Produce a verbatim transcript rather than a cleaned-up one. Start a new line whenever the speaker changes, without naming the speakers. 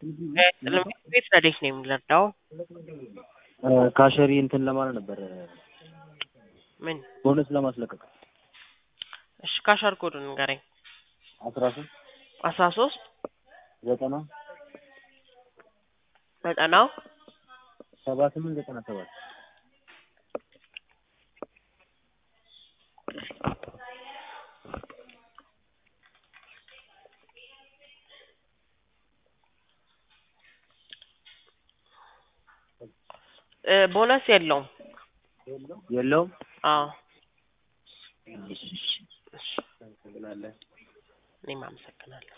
ቤት ረዴት ነው የሚለዳው
ካሸሪ እንትን ለማለት ነበር
ምን
ቦነስ ለማስለቀቅ
እሺ ካሸር ኮድ ንገረኝ
አስራ ሶስት
አስራ ሶስት
ዘጠና
ዘጠና
ሰባ ስምንት ዘጠና ሰባት
ቦነስ የለውም
የለውም
አዎ
እሺ እኔም አመሰግናለሁ